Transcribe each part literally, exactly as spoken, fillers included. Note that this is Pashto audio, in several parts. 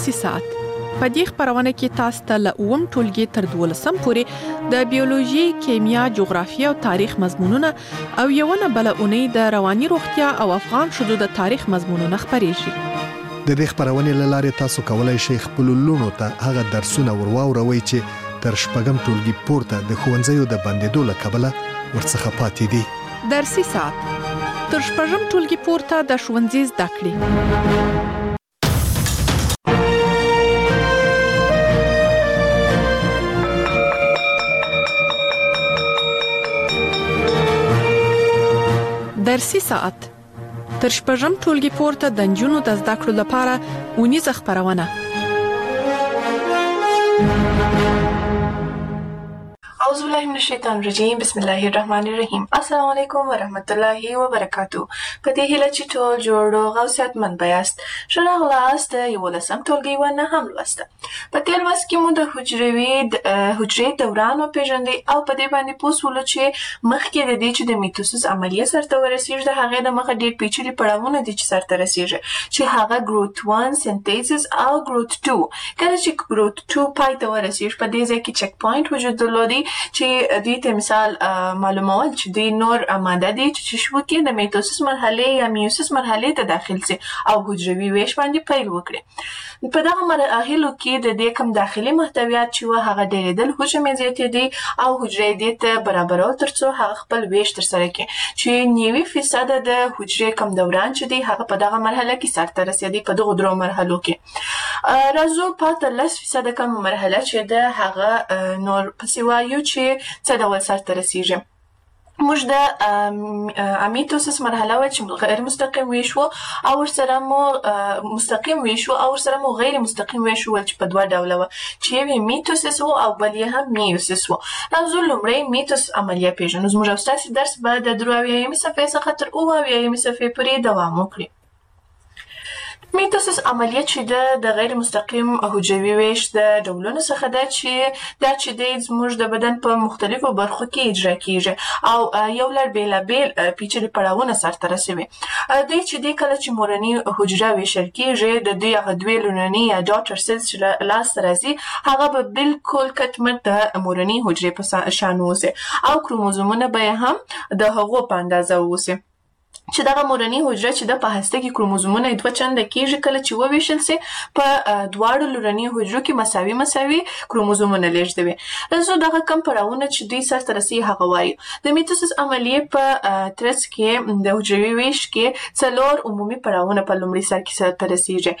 درسي ساعت. په دې خبرونه کې تاسو ته له اووم ټولګي تر دولسم پورې د بیولوژي، کیمیا، جغرافیه او تاریخ مضمونونه او یوونه بل اونۍ د رواني روغتیا او افغان شذو د تاریخ مضمونونه خبرېږي. د دې خبرونې له لارې تاسو کولای شئ خپل لونو ته هغه درسونه ورواوروي چې تر شپږم ټولګي پورته د ښوونځیو د بندېدو له کبله ورڅخه پاتې دي. درسي ساعت تر شپږم ټولګي پورته د ښوونځي زده کړې. درسي ساعت تر شپږم ټولګي پورته د نجونو د زده کړو لپاره اونیزه خبرونه. اعوذ بالله من الشیطان الرجیم. بسم الله الرحمن الرحیم. السلام علیکم ورحمت الله وبرکاتو. په دې هیله چې ټول جوړ او صحتمند بیاست. ښه راغلاست د یولسم ټولګي و نهم لوسته. په تېر لوست کې مو د حجروي حجرې دوران وپېژندی او په دې باندې پوه شولو چې مخکې د دې چې د میتوسیس عملیه سرته ورسېږي د هغې د مخه ډېر پیچلي پړاوونه دي چې سرته رسېږي چې هغه ګروت ون سنتیسس او ګروت ټو. کله چې ګروت ټو پای ته ورسېږي په دې ځای کې چک پوینټ وجود درلودی چې دوی ته مثال معلومول چې دوی نور ماده دي چې شو کې د میتوسیس مرحله یا میوسیس مرحله ته داخل سي او حجروي ویش باندې پیل وکړي. په دغه مراحلو کې د دې کوم داخلي محتویات چې و هغه ډېرېدل حجم زیاتې دي او حجرې دې ته برابرول ترڅو هغه خپل ویش ترسره کړي چې نوي فیصد د حجرې کوم دوران چې دی هغه په دغه مرحله کې سرته رسېدي په دغه درو مرحلو کې. راځو په لس فیصد کوم مرحله چې د هغه نور پسې وایو چې څه ډول سرته رسېږي. موږ د امیتوسیس مرحله وه چې غیر مستقیم ویش و او ورسره مو مستقیم ویش و او ورسره مو غیر مستقیم ویش و چې په دوه ډوله وه چې یو یې میتوسیس و او بل یې هم میوسیس و. راځو لومړی میتوسیس عملیه پېژنو. زموږ او ستاسې درس به د درې اویایمې صفحې څخه تر اووه اویایمې صفحې پورې دوام وکړي. میتوسیس عملیه چې ده د غیر مستقیم حجروي ویش د ډولونو څخه ده چې دا چې دی زموږ د بدن په مختلفو برخو کې اجرا کیږي او یو لړ بېلابېل پیچلي پړاوونه سرته رسوي. دوی چې دی کله چې مورني حجره ویشل کیږي د دوی هغه دوې لومړني یا ډاټر سیلز چې لاسته راځي هغه به بالکل کټمټ د مورني حجرې په شان اوسي او کروموزومونه به یې هم د هغو په اندازه اوسي چې دغه مورني حجره چې د په هسته کې کروموزومونه یې دوه چنده کیږي کله چې وویشل سي په دواړو لومړني حجرو کې مساوي مساوي کروموزومونه لیږدوي. راځو دغه کم پړاوونه چې دوی سرته رسوي هغه وایو. د میتوسیس عملیې په ترڅ کې د حجروي ویش کې څلور عمومي پړاوونه په لومړي سر کې سرته رسېږي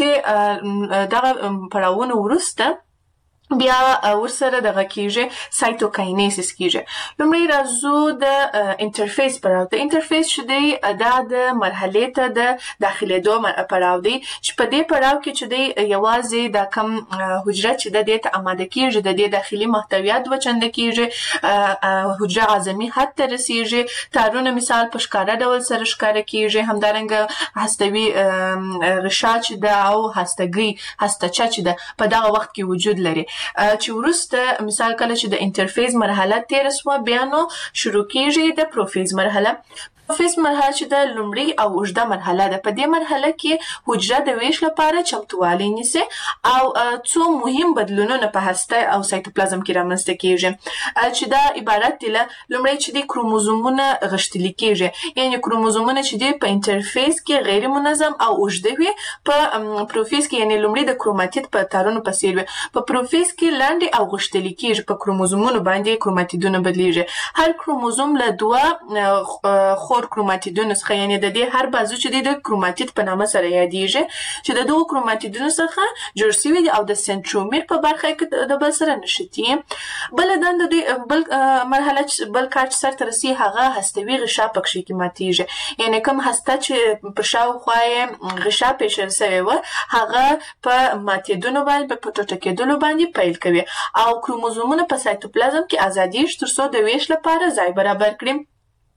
چې دغه پړاوونه وروسته بیا ورسره دغه کیږي سایتوکاینیسیس کیږي. لومړی راځو د انټرفیس پړاو. د انټرفیس چې دی دا د مرحلې ته د داخلېدو پړاو دی چې په دې پړاو کې چې دی یوازې دا کم حجره چې د دې ته اماده کیږي د دې داخلي محتویات دوه چنده کیږي حجره عظمي حد ته رسېږي تارونه مثال په ښکاره ډول سره ښکاره کیږي همدارنګه هستوي غشا چې ده او هستګي هستچه چې ده په دغه وخت کې وجود لري چې وروسته مثال کله چې د انټرفیز مرحله تېره سوه بیا نو شروع کیږي د پروفیز مرحله. پروفیز مرحله چې د لومړۍ او اوږده مرحله ده. په دې مرحله کې حجره د ویش لپاره چمتووالی نیسي او څو مهم بدلونونه په هسته او سایتوپلازم کې رامنځته کیږي چې دا عبارت دی له لومړی چې د کروموزومونه غښتلي کیږي یعنې کروموزومونه چې دی په انټرفیز کې غیر منظم او اوږده وي په پروفیز کې یعنې لومړی د کروماتید په تارونو په څېر وي په پروفیز کې لاندې او غښتلي کیږي په کروموزومونو باندې کروماتیدونه بدلیږي. هر کروموزوم له دوه خور کروماتیدونو څخه یعنې د دې هر بازو چې دی د کروماتید په نامه سره یادیږي چې د دغو کروماتیدونو څخه جوړ سوي دي او د سنټرومیر په برخه کې د بل سره نښتي. بله دنده دوی بل مرحله بل کار چې سرته رسي هغه هستوي غشا په کښې کې ماتیږي یعنې کوم هسته چې په شاوخوا یې غشا پېښل سوې وه هغه په ماتېدلو باندې په ټوټه کېدلو باندې پیل کوي او کروموزومونه په سایتوپلازم کې ازادیږي تر څو د ویش لپاره ځای برابر کړي.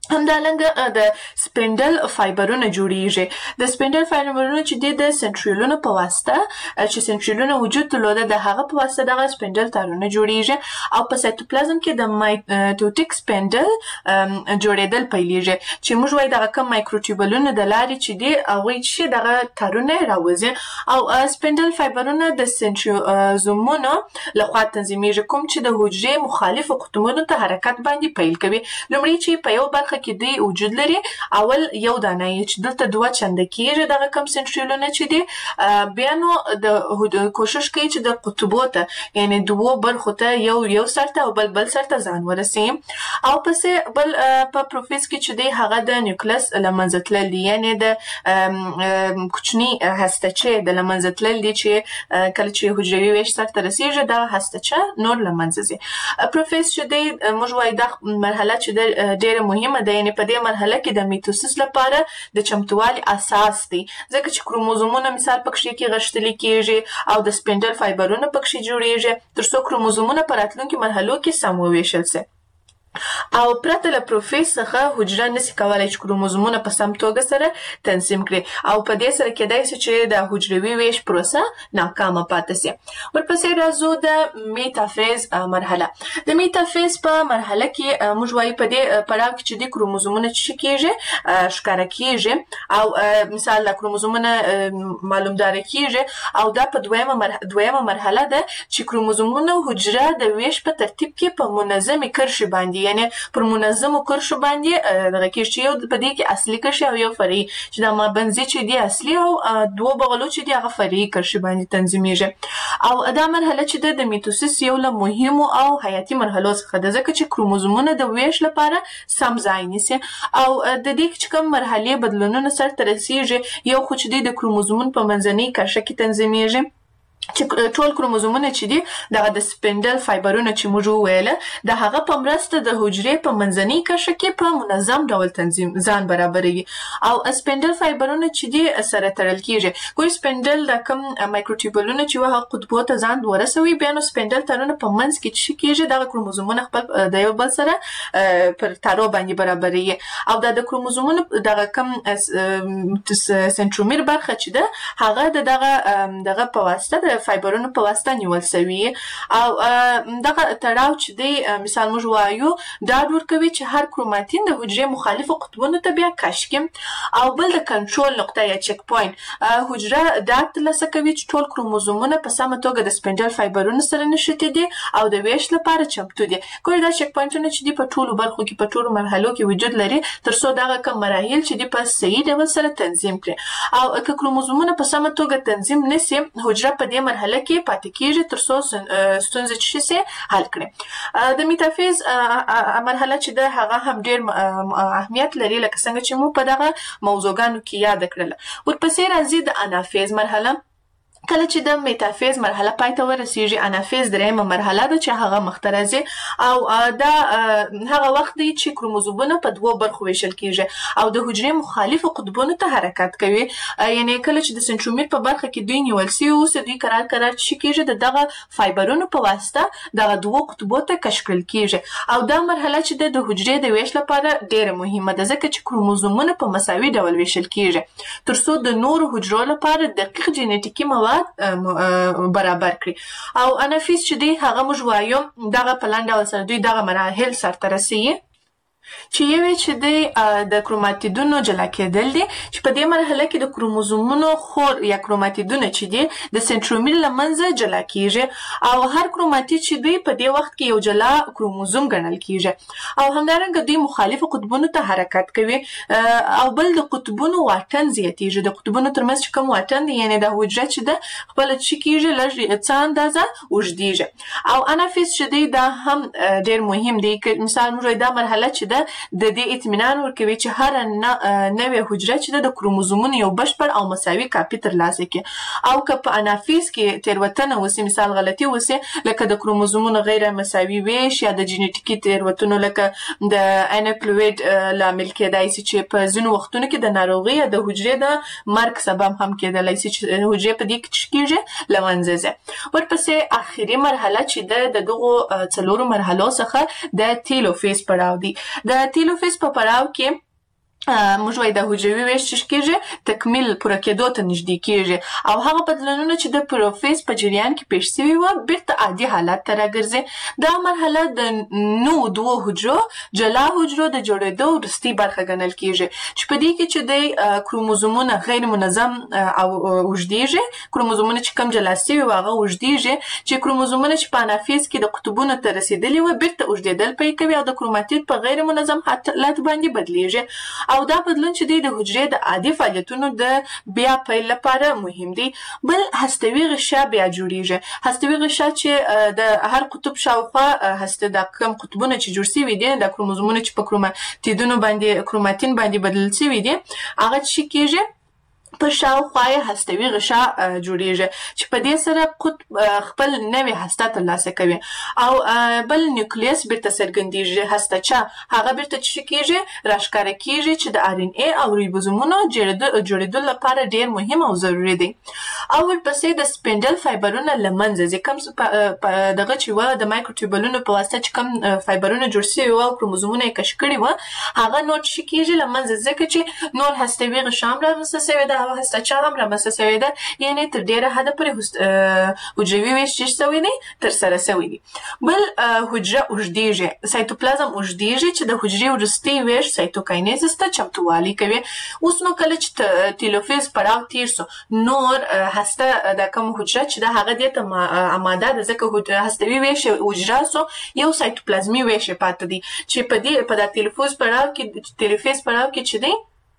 همدارنګه د سپینډل فایبرونه جوړیږي. د سپینډل فایبرونه چې د سنټریولونو په واسطه چې سنټریولونه وجود درلوده د هغه په واسطه دغه سپینډل تارونه جوړیږي او په سایتوپلازم کې د مایټوټیک سپینډل جوړیدل پیلېږي چې موږ وایي دغه کم مایکروټیوبلونه د لارې چې دی هغوی چې دغه تارونه راوځي او سپینډل فایبرونه د سنټریوزومونو لخوا تنظیمیږي کوم چې د حجرې مخالفو قطبونو ته حرکت باندې پیل کوي. لومړی چې په یو برخه کې دی وجود لري اول یو دانه چې دلته دوه چنده کېږي دغه کم سنټریولونه چې دي بیا نو د کوشش کوي چې د قطبو ته یعنی دوو برخو ته یو یو سر ته او بل بل سر ته ځان ورسي او پسې بل په پروفیس کې چې دی هغه د نیوکلس له منځه تلل دي یعنی د کوچني هستچې د له منځه تلل دي چې کله چې حجروي ویش سر ته رسیږي دا هستچه نور له منځه ځي. پروفیس چې دی موږ وایي دا مرحله چې ډېره مهمه ده یعنی په دې مرحله کې د میتوسیس لپاره د چمتووالي اساس دی ځکه چې کروموزومونه مثال پکښې کې غښتلي کېږي او د سپینډل فایبرونه پکښې جوړیږي تر څو کروموزومونه په راتلونکي مرحلو کې سم وویشل سي او پرته له پروفیس څخه حجره نسي کولای چې کروموزومونه په سم توګه سره تنظیم کړي او په دې سره کېدای شي چې د حجروي ویش پروسه ناکامه پاتې سي. ورپسې راځو د میټافیز مرحله. د میټافیز په مرحله کې موږ وایي په دې پړاو کې چې د کروموزومونه چې کېږي ښکاره کېږي او مثال د کروموزومونه معلومداره کېږي او دا په دویمه مرحله دویمه مرحله ده چې کروموزومونه حجره د ویش په ترتیب کې په منظمې کرښې باندې یعنی پر منظمو کرښو باندې دغه کېږي چې یو په دې کې اصلي کرښې او یو فرعي چې دا مابنځي چې دي اصلي او دوه بغلو چې دي هغه فرعي کرښې باندې تنظیمیږي او دا مرحله چې ده د میتوسیس یو له مهمو او حیاتي مرحلو څخه ده ځکه چې کروموزومونه د ویش لپاره سم ځای نیسي او د دې چې کوم مرحلې بدلونونه سرته رسیږي یو خو چې دی د کروموزومونو په منځنۍ کرښه کې تنظیمیږي چې ټول کروموزومونه چې دي دغه د سپینډل فایبرونه چې موږ وویله د هغه په مرسته د حجرې په منځنۍ کرښه کې په منظم ډول تنظیم ځان برابروي او سپینډل فایبرونه چې دي سره تړل کېږي ګویا سپینډل د کوم مایکروټیوبلونه چې وه هغه قطبو ته ځان ورسوي بیا نو سپینډل تارونه په منځ کې چې کېږي دغه کروموزومونه خپل د یو بل سره پر تارو باندې برابروي او دا د کروموزومونو دغه کوم سنټرومیر برخه چې ده هغه د دغه دغه په واسطه د فایبرونو په واسطه نیول شوي او دغه تړاو چې دی مثال موږ وایو ډاډ ورکوي چې هر کروماتین د حجرې مخالفو قطبونو ته بیا کشف کړي او بل د کنټرول نقطه یا چک پوینټ حجره ډاډ ترلاسه کوي چې ټول کروموزومونه په سمه توګه د سپینډل فایبرونو سره نښتي دي او د ویش لپاره چمتو دي. ګورئ دا چک پوینټونه چې دي په ټولو برخو کې په ټولو مرحلو کې وجود لري تر څو دغه کوم مراحل چې دي په صحیح ډول سره تنظیم کړي او که کروموزومونه په سمه توګه تنظیم نسي حجره په دې مرحله کې پاتې کېږي تر څو ستونزې چې شي حل کړي. د میټافیز مرحله چې ده هغه هم ډېر اهمیت لري لکه څنګه چې مو په دغه موضوعګانو کې یاد کړله. ورپسې راځي د انافیز مرحله. کله چې د میټافیز مرحله پای ته ورسیږي انافیز درېیمه مرحله ده چې هغه مخته راځي او دا هغه وخت دی چې کروموزومونه په دوو برخو ویشل کېږي او د حجرې مخالفو قطبونو ته حرکت کوي یعنی کله چې د سنټرومیر په برخه کې دوی نیول سوي اوسي دوی قرار قرار چې کېږي د دغه فایبرونو په واسطه دغه دوو قطبو ته کشف کړل کېږي او دا مرحله چې د حجرې د ویش لپاره ډېره مهمه ده ځکه چې کروموزومونه په مساوي ډول ویشل کېږي تر څو د نورو حجرو لپاره دقیق جینیټیکي مواد برابر کړي او انافیز چې دی هغه موږ وایو دغه په لنډ ډول سره دوی دغه مراحل سرته رسوي چې یو چې دی د کروماتیدونو جلا کېدل دي چې په دې مرحله کې د کروموزومونو خور یا کروماتیدونه چې دي د سنټرومیر له منځه جلا کېږي او هر کروماتید چې دوی په دې وخت کې یو جلا کروموزوم ګڼل کېږي او همدارنګه دوی مخالفو قطبونو ته حرکت کوي او بل د قطبونو واټن زیاتېږي د قطبونو ترمنځ چې کوم واټن دی یعنې د حجره چې ده خپله چې کېږي لږ څه اندازه اوږدېږي او انافیز چې دی دا هم ډېر مهم دی مثال موږ دا مرحله چې ده د دې اطمینان ورکوي چې هره نوې حجره چې ده د کروموزومونو یو بشپړ او مساوي کاپي ترلاسه کړي او که په انافیز کې تېروتنه وسي مثال غلطي وسي لکه د کروموزومونو غیر مساوي ویش یا د جینیټیکي تېروتنو لکه د انکلویډ لامل کېدای سي چې په ځینو وختونو کې د ناروغۍ د حجرې د مرګ سبب هم کېدلی سي چې حجرې په دې کې چې کېږي له منځه ځي. ورپسې اخري مرحله چې ده د دغو څلورو مرحلو څخه د تیلوفیز پړاو دی. د تیلوفیز په پړاو کې موږ وایي د حجروي ویش چې کېږي تکمیل پوره کېدو ته نږدې کېږي او هغه بدلونونه چې د پروفیز په جریان کې پیښ شوي وه بیرته عادي حالت ته راګرځي. دا مرحله د نوو دوو حجرو جلا حجرو د جوړېدو وروستۍ برخه ګڼل کېږي چې په دې کې چې دی کروموزومونه غیر منظم او اوږدېږي. کروموزومونه چې کم جلا شوي وو هغه اوږدېږي چې کروموزومونه چې په انافیز کې د قطبونو ته رسېدلي وه بیرته اوږدېدل پیل کوي او د کروماتید په غیر منظم حالت باندې بدلېږي او دا بدلون چې دی د حجرې د عادي فعالیتونو د بیا پیل لپاره مهم دی. بل هستوي غشا بیا جوړیږي. هستوي غشا چې د هر قطب شاوخوا هسته د کم قطبونه چې جوړ شوي دي د کروموزومونو چې په کروماتیدونو باندې کروماتین باندې بدل شوي دي هغه چې کېږي په شاوخوا یې هستوي غشا جوړیږي چې په دې سره قطب خپل نوې هسته ترلاسه کوي او بل نیوکلیس بیرته څرګندېږي. هستهچه هغه بیرته چې کېږي راښکاره کېږي چې د آر ان اې او ریبوزومونو جوړېدو لپاره ډېر مهم او ضروري دی. او ورپسې د سپینډل فایبرونه له منځه ځي. کوم دغه چې وه د مایکروټیوبلونو په واسطه چې کوم فایبرونه جوړ شوي وه او کروموزومونه یې کش کړي وه هغه نور چې کېږي له منځه ځکه چې نور هستوي غشا هم رامنځته شوې ده او هستهچه هم رامنځته شوې ده یعنې تر ډېره حده پورې حجروي ویش چې شوی دی ترسره شوی دی. بل حجره اوږدېږي. سایتوپلازم اوږدېږي چې د حجرې وروستۍ ویش سایتوکاینیزس ته چمتووالی کوي. اوس نو کله چې تیلوفیز پړاو تیر سو نور هسته د کوم حجره چې ده هغه دې ته اماده ده ځکه هستوي ویش حجره سو یو سایتوپلازمي ویش پاتې دی چې په دې په د تیلوفیز پړاو کې تیلوفیز پړاو کې چې دی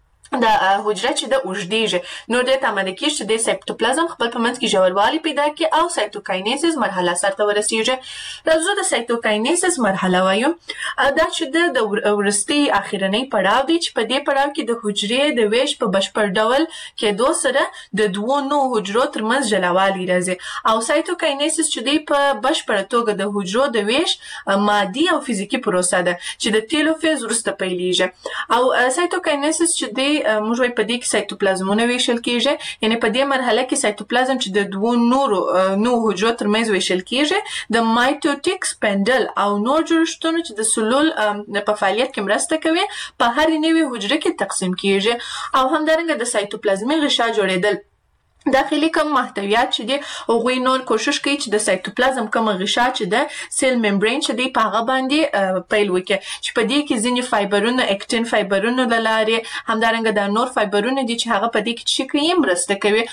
د حجره چې د اوږدېږي نو دې ته اماده کېږي چې د سایتوپلازم خپل په منځ کې ژوروالی پیدا کړي او سایتوکاینیسیس مرحله سرته ورسېږي. راځو د سایتوکاینیسیس مرحله وایو. دا چې د وروستۍ اخرنۍ پړاو دی چې په دې پړاو کې د حجرې د ویش په بشپړ ډول کېدو سره د دوو نوو حجرو ترمنځ جلاوالی راځي او سایتوکاینیسیس چې دی په بشپړه توګه د حجرو د ویش مادي او فزیکي پروسه ده چې د تیلوفیز وروسته پیلېږي او سایتوکاینیسیس چې دی موږ وایو په دې کې سایتوپلازمونه ویشل کېږي. یعنې په دې مرحله کې سایتوپلازم چې د دوو نورو نوو حجرو ترمنځ ویشل کېږي د مایټوټیک سپینډل او نور جوړښتونو چې د سلول په فعالیت کې مرسته کوي په هرې نوې حجره کې تقسیم کېږي او همدارنګه د سایتوپلازمي غشا جوړېدل داخلي کوم محتویات چې دي هغوی نور کوشش کوي چې د سایتوپلازم کوم غشا چې ده سیل ممبرین چې دی په هغه باندې پیل وکړي چې په دې کې ځینې فایبرونه اکټین فایبرونه له لارې همدارنګه دا نور فایبرونه دي چې هغه په دې کې چې کوي مرسته کوي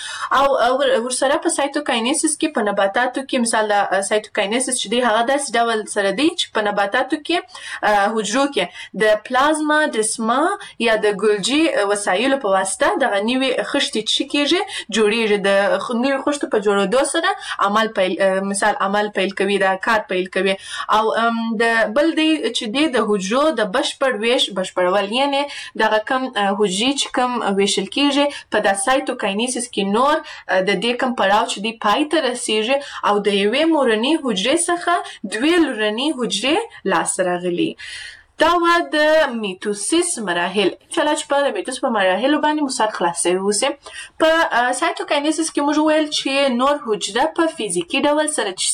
او ورسره په سایتوکاینیسیس کې په نباتاتو کې مثال د سایتوکاینیسیس چې دی هغه داسې ډول سره دی چې په نباتاتو کې حجرو کې د پلازما ډسما یا د ګولجي وسایلو په واسطه دغه نوې خښتې چې کېږي جوړي د نوې خښتو په جوړېدو سره عمل پیل مثال عمل پیل کوي دا کار پیل کوي او د بل دی چې دی د حجرو د بشپړ ویش بشپړول یعنې دغه کم حجرې چې کم ویشل کېږي په دا سایتوکاینیسیس کې نور د دې کم پړاو چې دی پای ته رسېږي او د یوې مورنۍ حجرې څخه دوې لورنۍ حجرې لاسته راغلي. دا و د میتوسیس مراحل. انشاءالله چې په د میتوس په مراحلو باندې مو سر خلاص شوی اوسې. په سایتوکاینیسیس کې موږ ویل چې نور حجره په فزیکي ډول سره چې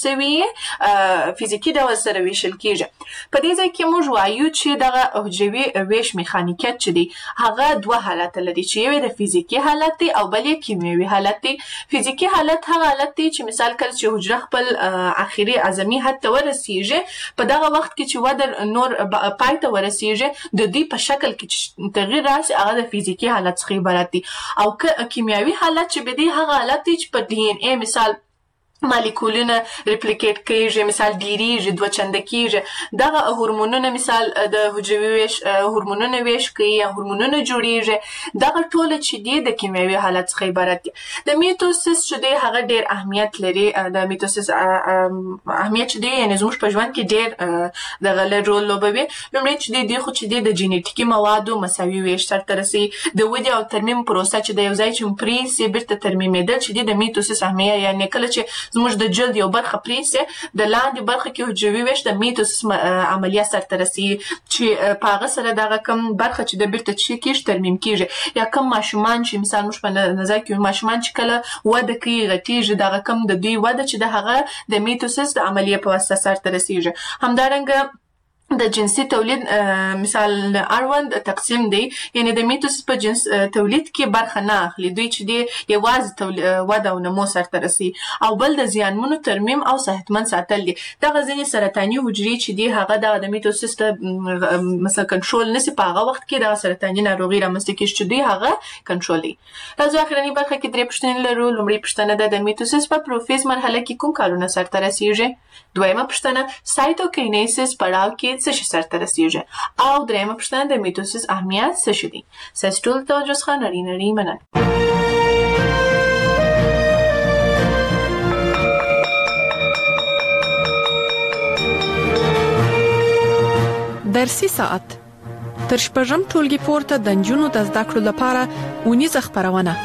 سوي فزیکي ډول سره ویشل کېږي. په دې ځای کې موږ وایو چې دغه حجروي ویش میخانیکیت چې دی هغه دوه حالت لري چې یو د فزیکي حالت دی او بل یې کیمیاوي حالت دی. فزیکي حالت هغه حالت دی چې مثال کله چې حجره خپل اخري اعظمي حد ته ورسېږي په دغه وخت کې چې وده نور پای ته ورسېږي د دې په شکل کې چې تغییر راشي هغه د فزیکي حالت څخه عبارت دی او که کیمیاوي حالت چې به دی هغه حالت دی چې په ډي ان اې مثال مالیکولونه ریپلیکیټ کېږي مثال ډیریږي دوه چنده کېږي دغه هورمونونه مثال د حجروي ویش هورمونونه ویش کوي یا هورمونونه جوړیږي دغه ټوله چې دی د کیمیاوي حالت څخه عبارت دي. د میتوسیس چې دی هغه ډېر اهمیت لري. د میتوسیس اهمیت چې دی یعنې زموږ په ژوند کې ډېر دغه لږ رول لوبوي. لومړی چې دی دی خو چې دی د جینیټیکي موادو مساوي ویش سرته رسوي. د ودې او ترمیم پروسه چې د یو ځای چې پرې سي بیرته ترمیمېدل چې دی د میتوسیس اهمیت یعنې کله چې زموږ د جلد یو برخه پرېږدي د لاندې برخه کې حجروي ویش د میتوسیس عملیه سرته رسیږي چې په هغه سره دغه کم برخه چې د بیرته چې کېږي ترمیم کېږي یا کم ماشومان چې مثال موږ په نظر کې ماشومان چې کله وده کوي غټېږي دغه کم د دوی وده چې د هغه د میتوسیس د عملیې په واسطه سرته رسیږي. همدارنګه د جنسي تولید مثال اړوند تقسیم دی، یعنی د میتوسیس په جنس تولید کې برخه نه اخلي دوی چې دی یوازې وده او نمو سرته رسي، او بل د زیانمنو ترمیم او صحتمند ساتل دي. دغه ځینې سرطاني حجرې چې دي هغه دغه د میتوسیس ته مثلا کنټرول نشي، په هغه وخت کې دغه سرطاني ناروغي رامنځته کېږي چې دوی هغه کنټرول دي. راځو اخرنۍ برخه کې درې پوښتنې لرو. لومړۍ پوښتنه ده د میتوسیس په پروفیز مرحله کې کوم کارونه سرته رسیږي؟ دویمه پوښتنه سایتوکینیسیس پړاو کې څه شي سرته رسیږي؟ او دریمه پوښتنه د میتوسیس اهمیت څه شي دی؟ ستاسو ټول توجه څخه نړۍ نړۍ مننه. درسي ساعت تر شپږم ټولګي پورته د نجونو د زده کړو لپاره اونیزه خپرونه.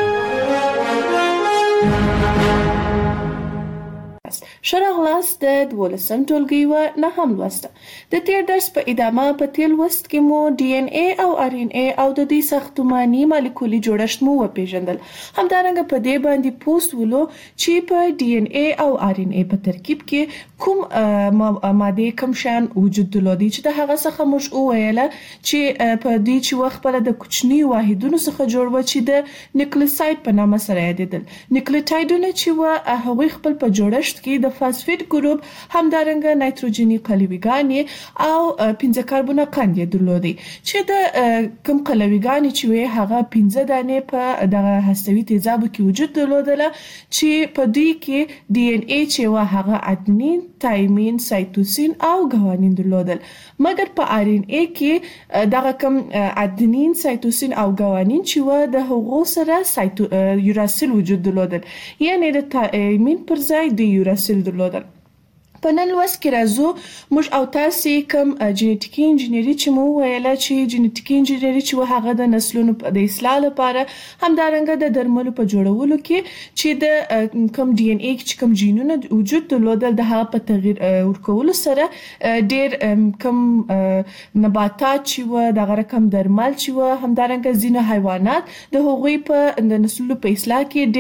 شرغلاس د دولسم ټولګي و نهم لوسته. د تیر درس په ادامه په تیر لوست کې مو ډي ان اي او ار ان اي او د دې ساختماني مالیکولي جوړښت مو وپیژندل. همدارنګه په دې باندې پوسټ ولو چې په ډي ان اي او ار ان اي په ترکیب کې کوم ماده کوم شان وجود درلودي چې د هغه څخه موږ وویل چې په دې چې وخت په د کوچني واحدونو څخه جوړ و چې د نیوکلیوساید په نامه سره یادېدل. نیوکلیوټایډونه چې و هغوی خپل په جوړښت کې د فاسفیټ ګروپ همدارنګه نایتروجني قلویګانې او پنځه کاربونه قند درلودي چې د کوم قلویګانې چې وي هغه پنځه دانې په دغه هستوي تیزابو کې وجود درلودله چې په دوی کې ډي ان اي چې و هغه ادنین، تایمین، سایتوسین او ګوانین درلودل. مګر په ار ان اي کې دغه کوم ادنین، سایتوسین او ګوانین چې و د هغو سره سایتو یوراسیل وجود درلودل، یعنی د تایمین پر ځای د یوراسیل درلودل. په نن لوست کې راځو موږ او تاسو کوم جینټیکي انجینری چې مو ویل چې جینټیکي انجینری چې هغه د نسلونو د اصلاح لپاره همدارنګه د درملو په جوړولو کې چې د کوم ډي ان اي چې کوم جینونه وجود درلودل د هغه په تغییر ورکولو سره ډېر کوم نباتات چې و دغه رقم درمل چې و همدارنګه ځینې حیوانات د هغوی په د نسلونو په اصلاح کې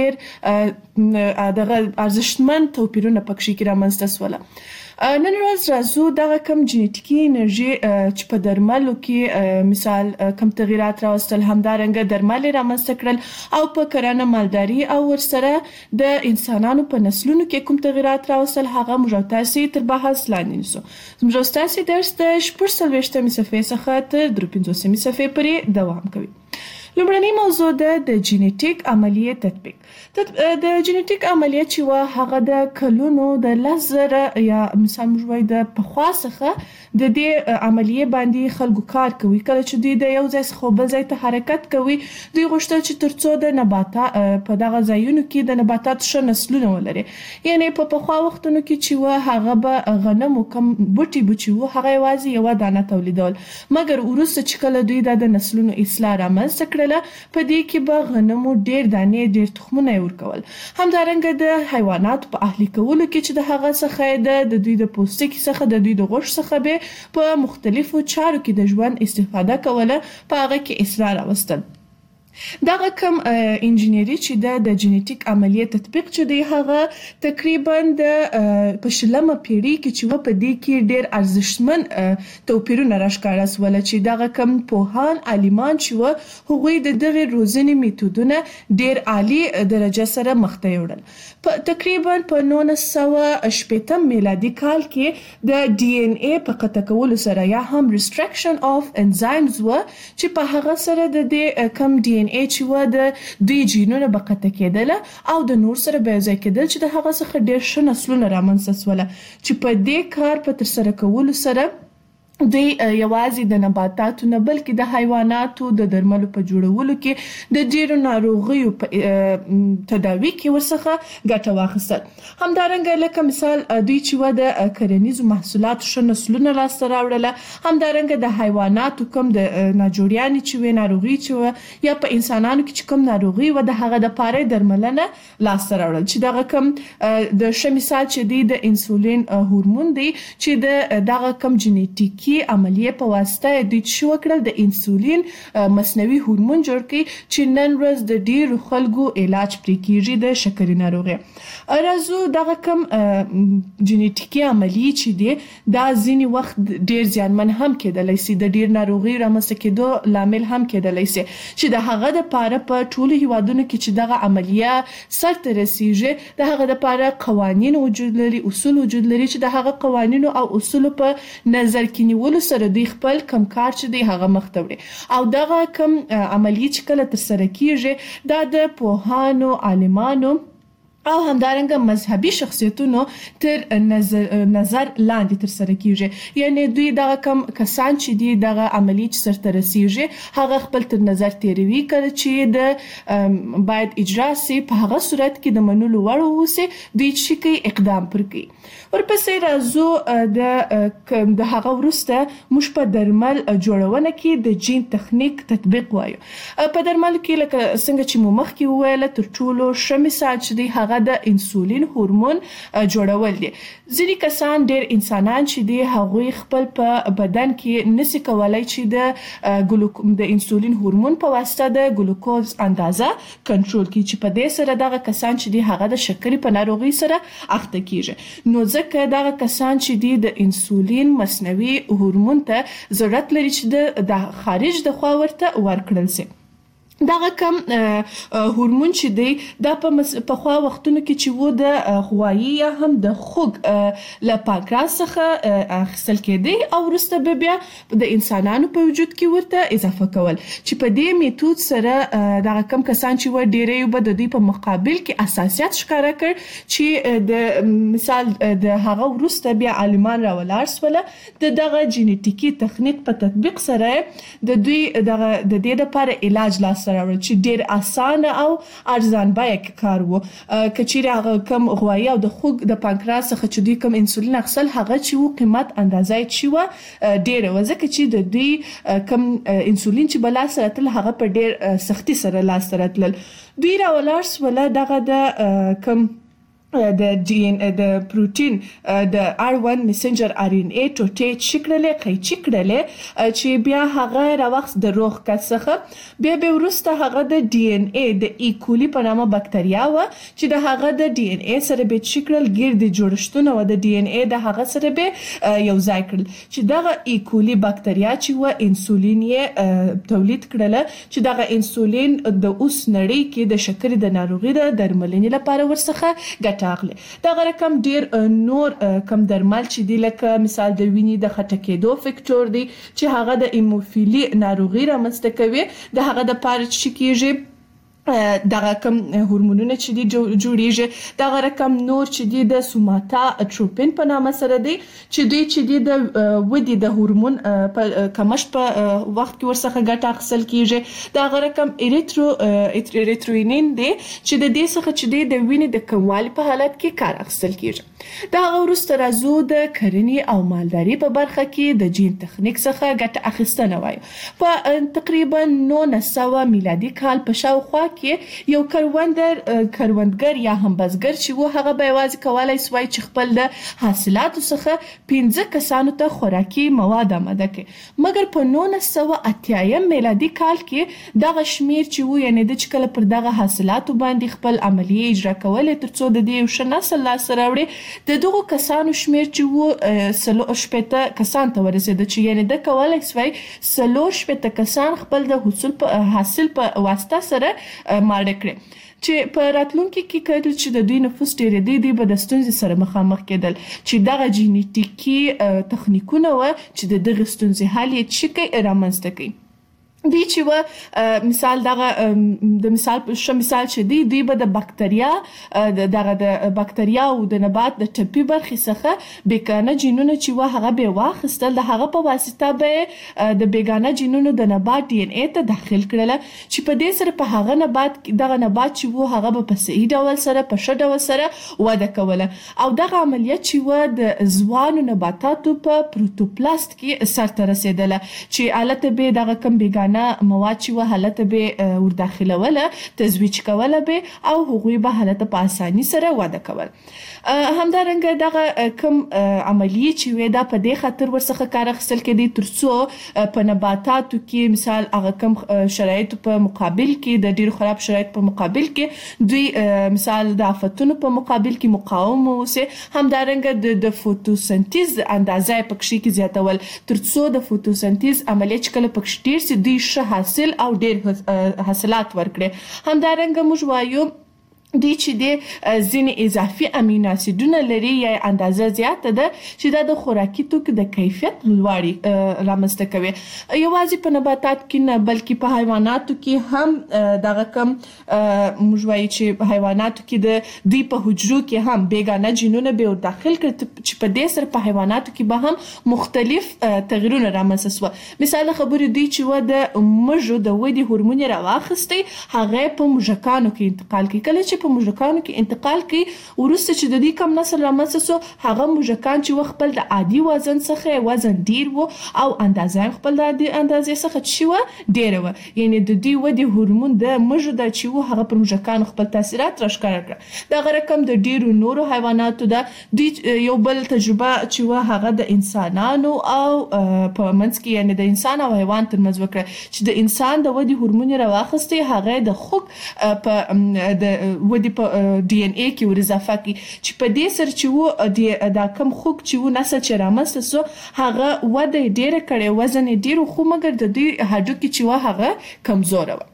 ډېر دغه ارزښتمن توپیرونه پکې کې رامنځته شول. نن ورځ راځو دغه کم جینټیکي انرژي چې په درملو کې مثال کم تغیرات راوستل، همدارنګه درمل رامنځته کړل او په کرنه مالداري او ورسره د انسانانو په نسلونو کې کوم تغیرات راوستل هغه موږ تاسو تر بحث لاندې نیسو. موږ تاسو درس د شپږ څلوېښتمې صفحې څخه تر درې پنځوسمې صفحې پورې دوام کوي. لومړنۍ موضوع ده د جینټیک عملیې تطبیق. د جینټیک عملیه چې و هغه د کلونو د لس زره یا مثال موږ وایو د پخوا څخه د دې عملیې باندې خلکو کار کوي. کله چې دوی د یو ځای څخه بل ځای ته حرکت کوي دوی غوښتل چې ترڅو د نباتات په دغه ځایونو کې د نباتات ښه نسلونه ولري، یعنی په پخوا وختونو کې چې و هغه به غنم کم بوټي بوټي و هغه یوازې یو دانه تولیدول، مګر وروسته چې کله دوی د نسلونو اصلاح رامنځته کړله په دې کې به غنمو ډېر دانې ډېر تخمونه ورکول. همدارنګه د حیواناتو په اهلي کولو کې چې د هغه څخه د دوی د پوستکي څخه د دوی د غوښ څخه به په مختلفو چارو کې د ژوند استفاده کوله په هغه کې اصلاح راوستل. دغه کوم انجینری چې د د جینټیک عملیې تطبیق چې دی هغه تقریبا د په شلمه پیړۍ کې چې و په دې کې ډېر ارزښتمن توپیرونه راښکاره سول چې دغه کوم پوهان عالمان چې و هغوی د دغه روزنې میتودونه ډېر عالی درجه سره مخته یوړل. په تقریبا په نولس سوه شپېتم میلادي کال کې د ډي ان اي په قطع کولو سره یا هم ریسټرکشن اف انزایمز و چې په هغه سره د دې کوم ډي ان اي چې و د دوی جینونه به قطع کېدله او د نور سره به یوځای کېدل چې د هغه څخه ډېر ښه نسلونه رامنځته سوله چې په دې کار په ترسره کولو سره دوی یوازې د نباتاتو نه بلکې د حیواناتو د درملو په جوړولو کې د ډیرو ناروغیو په تداوی کې ورڅخه ګټه واخیستل. همدارنګه لکه مثال دوی چې و د کرنیزو محصولاتو ښه نسلونه لاسته راوړله، همدارنګه د حیواناتو کوم د ناجوړیانې چې وې ناروغي چې و یا په انسانانو کې چې کوم ناروغي و د هغه د پاره درملنه لاسته راوړل، چې دغه کوم د ښه مثال چې دی د انسولین هورمون دی چې د دغه کوم جنیټیکي عملیه په واسطه دوی شو کړل د انسولین مصنوعي هورمون جوړ کړي چې نن ورځ د ډیرو خلکو علاج پرې کیږي د شکرې ناروغي. راځو دغه کوم جنیټیکي عملیه چې دی دا ځینی وخت ډیر زیانمن هم کېدلی سي، د ډیر ناروغي رامنځته کېدو لامل هم کېدلی سي، چې د هغه د پاره په ټولو هیوادونو کې چې دغه عملیه سرته رسیږي د هغه د پاره قوانین وجود لري، اصول وجود لري چې د هغه قوانینو او اصولو په نظر کې ولو سره دوی خپل کم کار چې دی هغه مخ ته وړي. او دغه کم عملیه چې کله ترسره کیږي دا د پوهانو، عالمانو او همدارنګه مذهبي شخصیتونو تر نظر نظر لاندې تر سره کیږي، یعنی دوی دغه کم کسان چې دي دغه عملی چې سرته رسیږي هغه خپل تر نظر تیروي کړي چې د باید اجرا سي، په هغه صورت کې د منلو وړ اوسي دوی چې کوي اقدام پر کوي. ورپسې راځو د د هغه وروسته موږ په درمل جوړونه کې د جین تخنیک تطبیق وایو. په درمل کې لکه څنګه چې مو مخکې وویل تر ټولو ښه مثال چې دی هغه د انسولین هورمون جوړول دي. ځینې کسان ډیر انسانان چې دي هغوی خپل په بدن کې نسی کولای چې د ګلوکوز د انسولین هورمون په واسطه د ګلوکوز اندازه کنټرول کړي، چې په دې سره دغه کسان چې دي هغه د شکرې په ناروغي سره اخته کیږي. نو ځکه دغه کسان چې دي د انسولین مصنوعي هورمون ته ضرورت لري چې د خارج د خوا ورته ورکړل شي. دغه کم هورمون چې دی دا په خوا وختونو کې چې وو د غوایي یا هم د خوګ له پانکراس څخه اخیستل کېدی او وروسته به بیا د انسانانو په وجود کې ورته اضافه کول، چې په دې میتود سره دغه کم کسان چې و ډیری به د دوی په مقابل کې اساسیت ښکاره کړ، چې د مثال د هغه وروسته بیا عالمان راولاړ سول د دغه جنیټیکي تخنیک په تطبیق سره د دوی دغه د دې لپاره علاج لاس چې ډیر اسانه او ارزان بیه کار وو. کچېرې هغه کم غوایي او د خوګ د پانکراس څخه چې دوی کم انسولین اخیستل هغه چې وو قیمت اندازه یې چې وه ډیره وه، ځکه چې د دوی کم انسولین چې به لاسته راتلل هغه په ډیر سختي سره لاسته راتلل. دوی راولاړ سوله دغه د کم د ډي ان د پروتین د آر ون میسنجر آر ان اي ټوټې چکړلې قیچي کړلې چې بیا هغه راوخت د روغ کس څخه بیا به وروسته هغه د ډي ان اي د ایکولی په نامه بکتریا و چې د هغه د ډي ان اي سره به چکړل ګردي جوړښتونه و د ډي ان اي د هغه سره به یو ځای کړل چې دغه ایکولی بکتریا چې و انسولین یې تولید کړل چې دغه انسولین د اوس نړۍ کې د شکرې د ناروغي د درملنې لپاره ورڅخه ټاغله. دا غره کم ډیر نور کم درمل چې دی لکه مثال د وینې د خټه کېدو فکټور دی چې هغه د ایموفیلی ناروغي رامنځته کوي، د هغه د پاره چې کیږي دغه کم هورمونونه چې دی جوړیږي، دغه رقم نور چې دی د سوماتا ټروپین په نامه سره دی چې دوی چې دی د ودی د هورمون په کمښت په وخت کې ورڅخه ګټه اخیستل کیږي. دغه رقم اریترو اریتروینین دی چې د دې څخه چې دی د وینې د کموالي په حالت کې کار اخیستل کیږي. دا وروسته راځو د کرنې او مالداري په برخه کې د جین تخنیک څخه ګټه اخیستنه وایو. په تقریبا نولس سوه میلادي کال په شاوخوا کې یو کروندګر کروندګر یا هم بزګر چې و هغه به یوازې کولای سوای چې خپل د حاصلاتو څخه پنځه کسانو ته خوراکي مواد آماده کړي، مګر په نولس سوه اتیایم میلادي کال کې دغه شمیر چې و یعنی د چکل پر دغه حاصلاتو باندې خپل عملیه اجرا کولې ترڅو د دې یو ښه نسل لاسته راوړي، د دغو کسانو شمیر چې و څلور شپېته کسان ته ورسېده چې یعنی د کولای سوای څلور شپېته کسان خپل د حاصل په حاصل په واسطه سره ماړه کړي، چې په راتلونکي کې کله چې د دوی نفوس ډېرېدی دوی به د ستونزې سره مخامخ کېدل چې دغه جینیټیکي تخنیکونه و چې د دغه ستونزې حل یې چې کوي رامنځته کوي. دی چې و مثال دغه د مثال ش مثال چې دی دوی به د بکتریا دغه د بکتریا او د نبات د ټپي برخې څخه بیگانه جینونه چې و هغه به واخیستل د هغه په واسطه به د بیگانه جینونو د نبات ډي ان اي ته داخل کړل چې په دې سره په هغه نبات دغه نبات چې و هغه به په صحیح ډول سره په ښه ډول سره وده کوله او دغه عملیات چې و د ځوانو نباتاتو په پروتوپلاست کې سرته رسیدله چې الته به دغه کم بیگانه مواد چې و حالت به ورداخلوله تزویج کوله به او هغوی به حالت په اساني سره وده کول. همدارنګه دغه کم عملیه چې وې دا په دې خاطر ورڅخه کار اخیستل کېدی ترڅو په نباتاتو کې مثال هغه کم شرایط په مقابل کې د ډیر خراب شرایط په مقابل کې دوی مثال د آفتونو په مقابل کې مقاوم اوسي. همدارنګه د فوتوسنتیز اندازه پکې کې زیاتول ترڅو د فوتوسنتیز عملیه چې کله پکې ډیر سي دوی ښه حاصل او ډیر حاصلات ورکړي. همدارنګه موږ وایو دی چې د ځینې اضافي امینو اسیدونه لري یا اندازه زیاته ده چې دا د خوراکي توکو د کیفیت لوړی رامنځته کوي. یوازې په نباتات کې نه بلکې په حیواناتو کې هم دغه کم موږ وایو چې حیواناتو کې د دوی په حجرو کې هم بیگانه جینونه به داخل کړي چې په دې سره په حیواناتو کې به هم مختلف تغیرونه رامنځته شوه. مثال خبرې دی چې و د مږو د ودې هورمون راواخیستی هغه په موږکانو کې انتقال کوي. کله چې په موږکانو کې انتقال کوي وروسته چې د دې کم نسل رامنځته شو هغه موږکان چې خپل د عادي وزن څخه وزن ډیر وو او اندازه خپل د اندازې څخه چې و ډیر و یعنی د دې ودې هورمون د مږو د چې و هغه پر موږکانو خپل تاثیرات راښکاره کړ. دا رقم د ډیرو نورو حیواناتو د یو بل تجربه چې و هغه د انسانانو او په منځ کې یعنی د انسان او حیوان ترمنځ وکړه چې د انسان د ودې هورمون راواخسته هغه د خوک په د ودی په ډي ان اي کې ور اضافه کی چې په دې سر چې و دا کم خوک چې و نسل چې رامنځته سو هغه وده ډیره کړي وزن ډیر خو مګر د دې هډو کې چې و هغه کمزور و.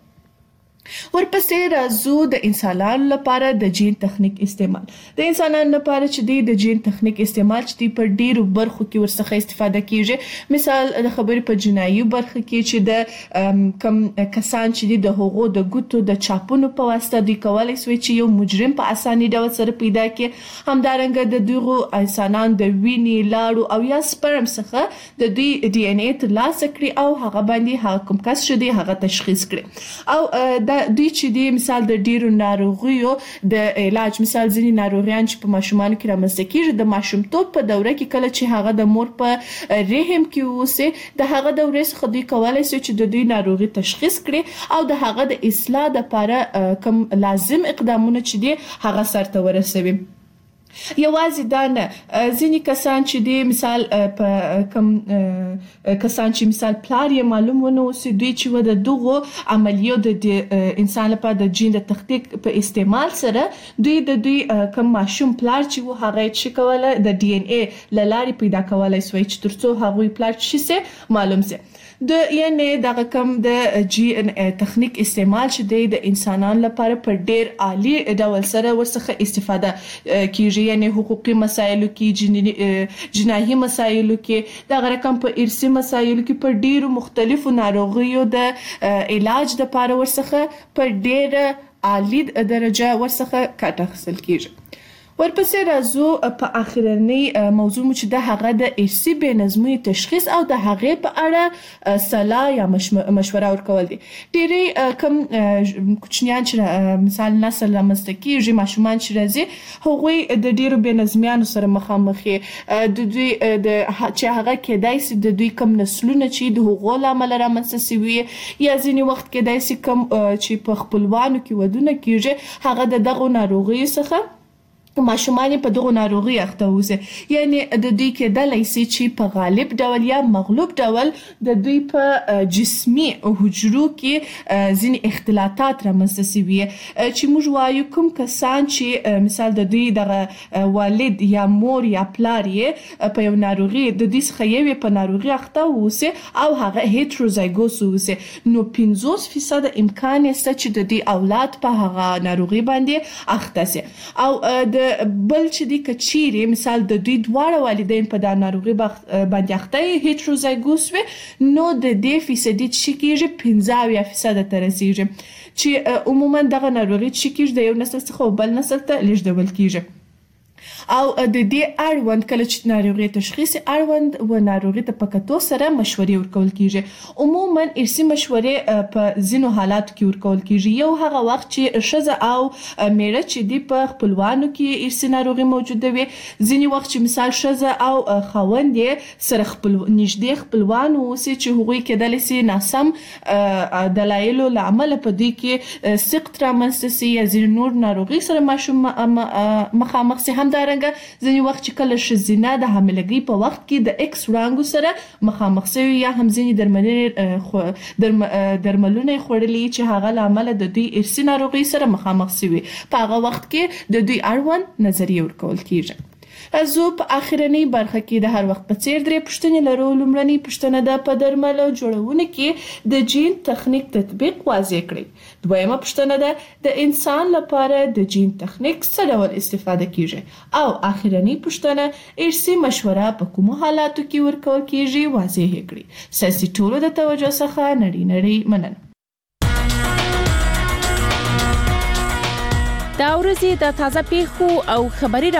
ورپسې راځو د انسانانو لپاره د جین تخنیک استعمال. د انسانانو لپاره چې د جین تخنیک استعمال چې په ډیرو برخو کې ورڅخه استفاده کیږي. مثال د خبرې په جنایي برخه کې چې د کم کسان چې د هغو د ګوتو د چاپونو په واسطه دوی کولای شي چې یو مجرم په اساني ډول سره پیدا کړي. همدارنګه د دغو انسانانو د وینې لاړو او یا سپرم څخه د دوی ډي ان اي ترلاسه کړي او هغه باندې هغه کوم کس شدي هغه تشخیص کړي. او د دوی چې دی مثال د ډیرو ناروغیو د علاج مثال ځینې ناروغیان چې په ماشومانو کې رامنځته کیږي د ماشومتوب په دوره کې کله چې هغه د مور په رحم کې اوسي د هغه دورې څخه دوی کولای شي چې د دوی ناروغي تشخیص کړي او د هغه د اصلاح لپاره کوم لازم اقدامونه چې دی هغه سرته ورسوي. یوازې دا نه ځینې کسان چې دی مثال په کم کسان چې مثال پلار یې معلوم ونه اوسي دوی چې و د دغو عملیو د انسان لپاره د جین د تخنیک په استعمال سره دوی د دوی کم ماشوم پلار چې و هغه چې کوله د ډي ان اي لارې پیدا کولای شوی چې ترڅو هغوی پلار چې سي معلوم سي. د یعنی دغه کم د جین تخنیک استعمال چې دی د انسانانو لپاره په ډیر عالی ډول سره ورڅخه استفاده کیږي. یعنی حقوقي مسایلو کې جنایي مسایلو کې دغه رقم په ارثي مسایلو کې په ډیرو مختلفو ناروغیو د علاج لپاره ورڅخه په ډیر عالی درجه ورڅخه کار اخیستل کیږي. ورپسې راځو په اخرنی موضوع چې د هغه د ارثي بې نظمۍ تشخیص او د هغې په اړه صلاح یا مشوره ورکول دي. ډېری کم کوچنیان چې مثال نسل رامنځته کیږي ماشومان چې راځي هغوی د ډېرو بې نظمیانو سره مخامخ د دوی د چې هغه کېدای شي د دوی کم نسلونه چې د هغو له امله رامنځته شوي یا ځینې وخت کېدای شي کم چې په خپلوانو کې ودونه کیږي هغه د دغو ناروغیو څخه ماشومان په دغه ناروغي اخته وزه. یعنی د دوی کېدلای شي چې په غالب ډول یا مغلوب ډول د دوی په جسمي حجرو کې ځینې اختلاطات رامنځته شوي چې موږ وایو کوم کسان چې مثال د دوی دغه والد یا مور یا پلار یې په یو ناروغي د دوی څخه یو په ناروغي اخته وسه او هغه هیټروزایګوس وسه نو پنځوس فیصد امکان شته چې د دوی اولاد په هغه ناروغي باندې اخته شي. او د بل چې د کچيري مثال د دوی دواړه والدین په دا ناروغي باندې اخته هیټروزایګوس وي نو د دې فیصدي چې کېږي پنځه اویا فیصد ته رسیږي چې عموما دغه ناروغي چې کېږي د یو نسل څخه بل نسل ته لیږدول کېږي او د دې اړوند کله چې ناروغي تشخیص اړوند و ناروغي ته په کتو سره مشورې ورکول کیږي عموما ارثي مشورې په ځینو حالاتو کې ورکول کیږي یو هغه وخت چې ښځه او میړه چې دی په خپلوانو کې ارثي ناروغي موجوده وي ځینې وخت چې مثال ښځه او خاوند یې سره خپل نږدې خپلوان اوسي چې هغوی کېدلی سي ناسم دلایلو له امله په دوی کې سقط رامنځته سي یا ځینې نور ناروغي سره ماشوم مخامخ سي همدارنګه ځینې وخت چې کله ښځینه د حاملګۍ په وخت کې د ایکس وړانګو سره مخامخ شوي یا هم ځینې درملنې درملونه یې خوړلي چې هغه له امله د دوی ارثي ناروغۍ سره مخامخ شوي په هغه وخت کې د دوی اړوند نظریې ورکول کیږي زه په اخرنۍ برخه کې د هر وخت په څیر درې پوښتنې لرو لومړنۍ پوښتنه ده په درملو جوړونه کې د جین تخنیک تطبیق واضح کړئ دویمه پوښتنه ده د انسان لپاره د جین تخنیک څه ډول استفاده کیږي او اخرنۍ پوښتنه ارثي مشوره په کومو حالاتو کې ورکول کیږي واضح کړئ ستاسو ټولو د توجه څخه نړۍ نړۍ مننه دا ورځې د تازه پیښو او خبري